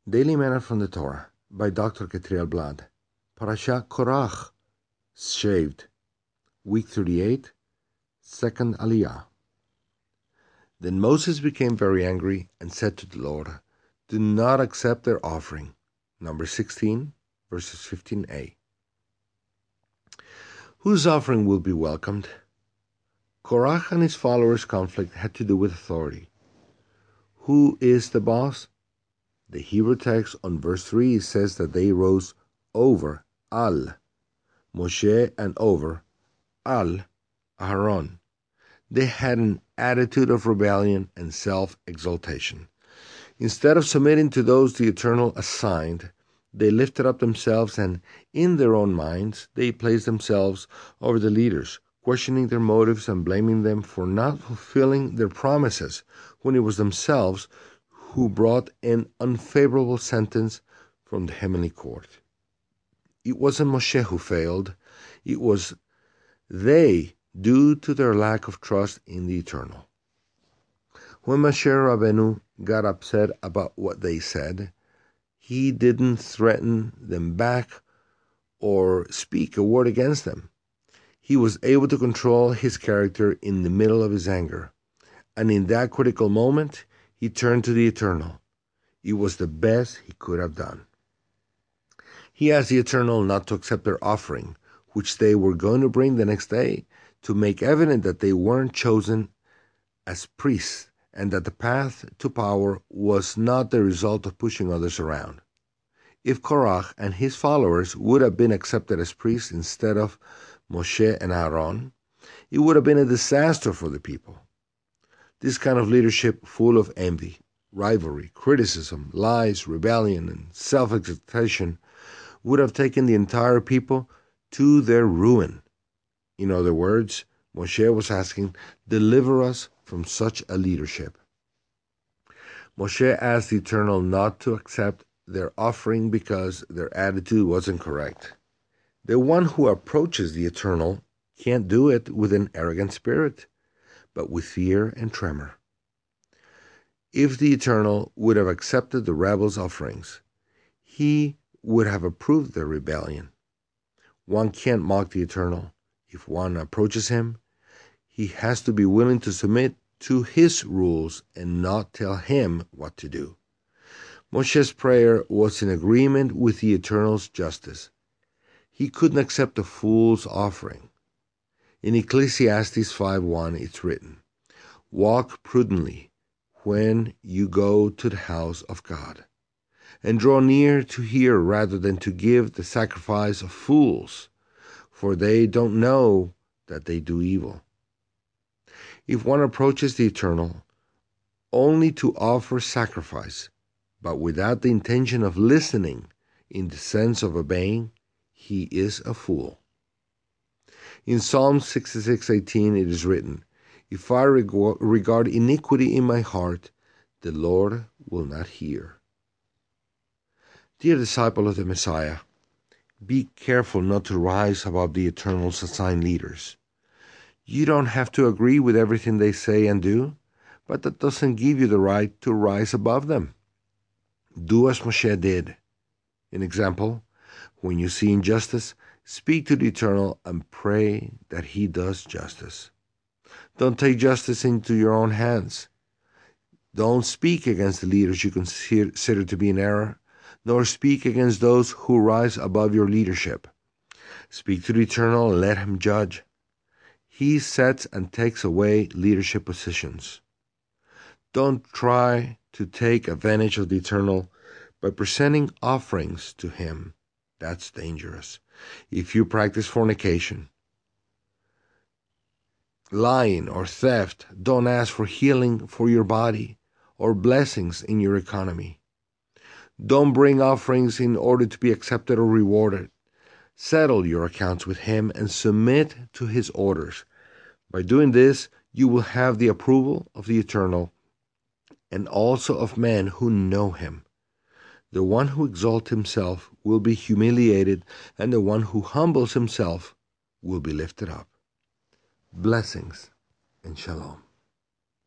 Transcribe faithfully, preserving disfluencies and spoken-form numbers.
Daily Manna from the Torah by Doctor Ketriel Blad. Parasha Korach, Shaved, Week thirty-eight, Second Aliyah. Then Moses became very angry and said to the Lord, "Do not accept their offering." Number sixteen, verses fifteen a. Whose offering will be welcomed? Korach and his followers' conflict had to do with authority. Who is the boss? The Hebrew text on verse three says that they rose over Al, Moshe, and over Al, Aharon. They had an attitude of rebellion and self-exaltation. Instead of submitting to those the Eternal assigned, they lifted up themselves and, in their own minds, they placed themselves over the leaders, questioning their motives and blaming them for not fulfilling their promises when it was themselves who brought an unfavorable sentence from the heavenly court. It wasn't Moshe who failed. It was they due to their lack of trust in the Eternal. When Moshe Rabbeinu got upset about what they said, he didn't threaten them back or speak a word against them. He was able to control his character in the middle of his anger. And in that critical moment, he turned to the Eternal. It was the best he could have done. He asked the Eternal not to accept their offering, which they were going to bring the next day, to make evident that they weren't chosen as priests and that the path to power was not the result of pushing others around. If Korach and his followers would have been accepted as priests instead of Moshe and Aaron, it would have been a disaster for the people. This kind of leadership, full of envy, rivalry, criticism, lies, rebellion, and self-exaltation, would have taken the entire people to their ruin. In other words, Moshe was asking, "Deliver us from such a leadership." Moshe asked the Eternal not to accept their offering because their attitude wasn't correct. The one who approaches the Eternal can't do it with an arrogant spirit, but with fear and tremor. If the Eternal would have accepted the rebels' offerings, he would have approved their rebellion. One can't mock the Eternal. If one approaches him, he has to be willing to submit to his rules and not tell him what to do. Moshe's prayer was in agreement with the Eternal's justice. He couldn't accept a fool's offering. In Ecclesiastes five one, it's written, "Walk prudently when you go to the house of God, and draw near to hear rather than to give the sacrifice of fools, for they don't know that they do evil." If one approaches the Eternal only to offer sacrifice, but without the intention of listening in the sense of obeying, he is a fool. In Psalm sixty-six eighteen it is written, "If I regard iniquity in my heart, the Lord will not hear." Dear disciple of the Messiah, be careful not to rise above the Eternal's assigned leaders. You don't have to agree with everything they say and do, but that doesn't give you the right to rise above them. Do as Moshe did. An example, when you see injustice, speak to the Eternal and pray that he does justice. Don't take justice into your own hands. Don't speak against the leaders you consider to be in error, nor speak against those who rise above your leadership. Speak to the Eternal and let him judge. He sets and takes away leadership positions. Don't try to take advantage of the Eternal by presenting offerings to him. That's dangerous. If you practice fornication, lying, or theft, don't ask for healing for your body or blessings in your economy. Don't bring offerings in order to be accepted or rewarded. Settle your accounts with him and submit to his orders. By doing this, you will have the approval of the Eternal and also of men who know him. The one who exalts himself will be humiliated, and the one who humbles himself will be lifted up. Blessings and shalom.